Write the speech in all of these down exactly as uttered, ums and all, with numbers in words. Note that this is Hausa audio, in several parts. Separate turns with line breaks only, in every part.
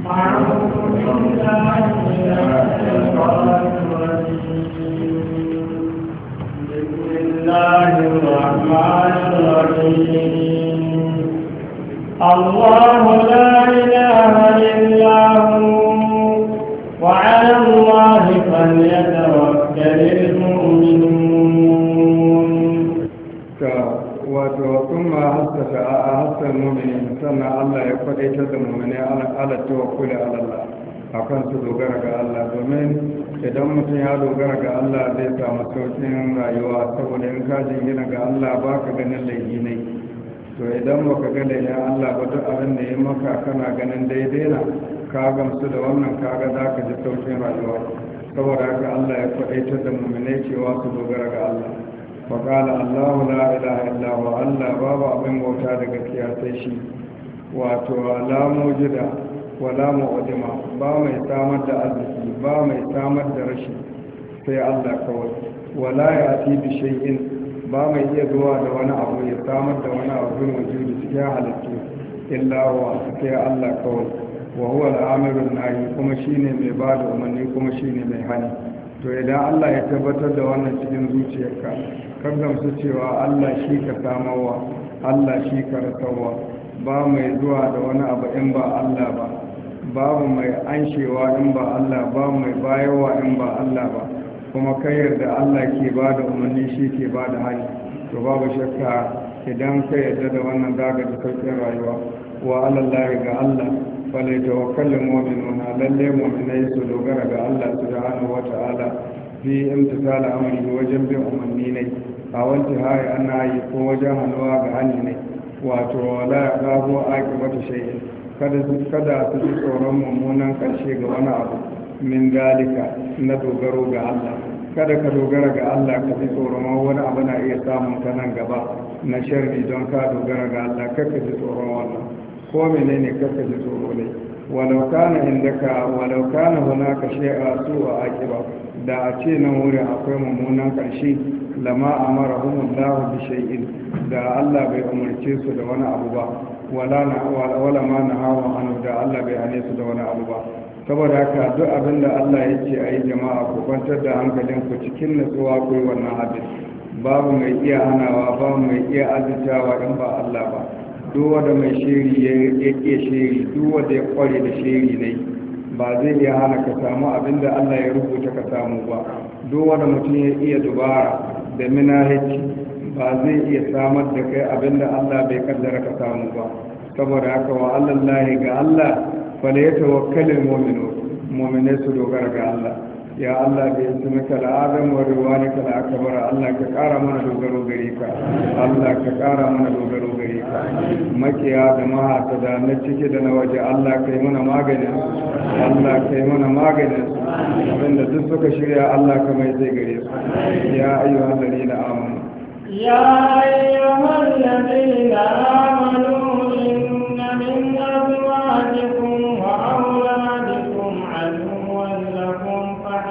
أعوذ بالله من الشيطان الرجيم بسم الله الرحمن الرحيم الله لا إله إلا هو وعلى الله فليتوكل المؤمنون.
wato kuma haskaka a haskar mumini sannan Allah ya kwadaitar da mumini ala tawakkuli ala Allah akan su dogara ga Allah, domin idan mutum ya dogara ga Allah zai samu sauƙin rayuwa, saboda in ka jingina ga Allah ba ka ganin laifi ne. To idan baka ga laifin Allah ba, duk abin da ya maka kana ganin daidai na, ka gamsu da wannan kaga za ka ji sauƙin rayuwa. Saboda haka Allah ya kwadaitar da mumini cewa su dogara ga Allah. وقال الله لا إله إلا هو الله بابا أبن موتا دقيا سيشي واتو لا موجدا ولا مؤدما با ما يسامد أزكي با ما يسامد رشي سي الله كوي ولا يأتي بشيء با ما يدوى دوانا أبو يسامد دوانا أبو الوجود سيا حلتو إلا هو سي الله كوي وهو الآمر الناهي كما شيني مباد ومني كما شيني مهاني. To idan Allah ya tabbatar da wannan cikin zuciyarka, kan gamsu cewa Allah shi ka samawa, Allah shi ka rasawa, ba mai zuwa da wani abu in ba Allah ba, babu mai anshewa in ba Allah ba, mai bayarwa in ba Allah ba, kuma kai yarda Allah ke ba da umarni shi ke ba da hali. To babu shakka idan ka yarda da wannan zaga da sauƙin rayuwa wa alallahi ga Allah falai tawakkalin mu'minuna, lalle mu'minai su dogara ga Allah subhanahu wata'ala fi imtisal amri wajen bin umarni ne, a wanti hayi ana yi ko wajen hannuwa ga hannu ne. Wato wala ya gabo aki wata shay'in, kada su kada su ji tsoron mummunan karshe ga wani abu min galika na dogaro ga Allah. Kada ka dogara ga Allah ka ji tsoron wani abu na iya samun ta nan gaba na sharri don ka dogara ga Allah, kaka ji tsoron wannan. ko menene kaka ji tsoro ne. walau kana indaka walau kana hunaka shay'a su'a aqiba, da a ce nan wurin akwai mummunan karshe lama amarahum Allah bi shay'in, da Allah bai umarce su da wani abu ba, wala na wala ma nahawa anhu, da Allah bai hane su da wani abu ba. Saboda haka duk abin da Allah ya ce ayi jama'a ku kwantar da hankalinku cikin nutsuwa ku yi wannan abin. Babu mai iya hanawa, babu mai iya azitawa in ba Allah ba. Duk wanda mai shiri ya iya shiri, duk wanda ya kware da shiri ne, ba zai iya hana ka samu abin da Allah ya rubuta ka samu ba. Duk wanda mutum ya iya dubara da minahici, ba zai iya samar da kai abin da Allah bai kaddara ka samu ba. Saboda haka wa allallahi ga Allah fala yatawakkalul mu'minun, mu'minai su dogara ga Allah. Ya Allah bai ismika al'azam wa riwanika al'akbar, Allah ka kara mana dogaro gare ka, Allah ka kara mana dogaro gare ka. Makiya da mahasada na cike da na waje, Allah kai mana maganin, Allah kai mana maganin abinda duk suka shirya, Allah ka mai zai gare su. Ya ayyuhal ladina amanu
ya ayyuhal ladina amanu inna min azwajikum wa awladikum aduwwan lakum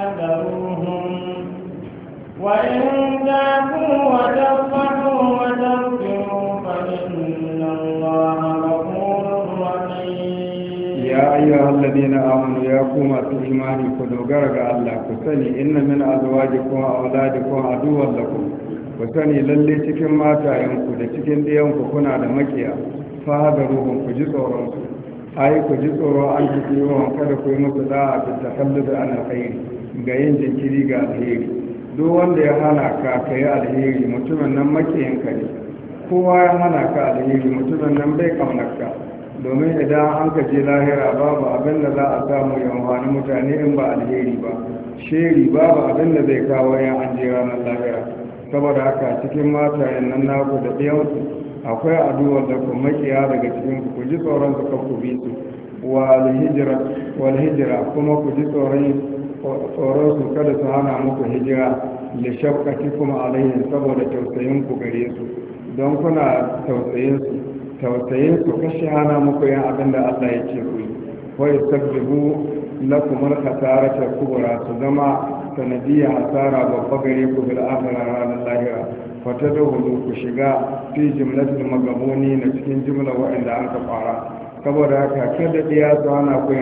وإن تابوا وتصفحوا وتغفروا فإن الله غفور رحيم.
يا أيها الذين آمنوا يا قوم الإيمان كدوغرق الله كسني إن من أزواجكم وأولادكم عدوا لكم كسني للي cikin matayenku da cikin ɗiyanku kuna da makiya fahadaruhum ku ji tsoron su ai ku ji tsoro an ji tsiron kada ku yi musu da'a da takallud an alkhairi ga yin jinkiri ga alheri. Duk wanda ya hana ka ka yi alheri mutumin nan makiyinka ne, kowa ya hana ka alheri mutumin nan bai kaunarka, domin idan an ka je lahira babu abin da za a samu ya amfani mutane in ba alheri ba, sheri babu abin da zai kawo yan an je ranar lahira. Saboda haka cikin matayen nan naku da ɗiyanku akwai addu'ar da ku makiya daga cikin ku ji tsoron su ku bi su wal hijira kuma ku ji tsoron tsoron su kada su hana muku hijira da shafkaci kuma alaihin saboda tausayin ku gare su, don kuna tausayin su tausayin su kashe hana muku yin abin da Allah ya ce ku yi. wai sabbibu lakum al-khasarata kubra, su zama sanadiyya hasara babba gare ku bil akhirah ranar lahira. fata da hudu ku shiga fi jimlatul magabuni na cikin jimla wa'anda an ka fara. Saboda haka kada diya su hana ku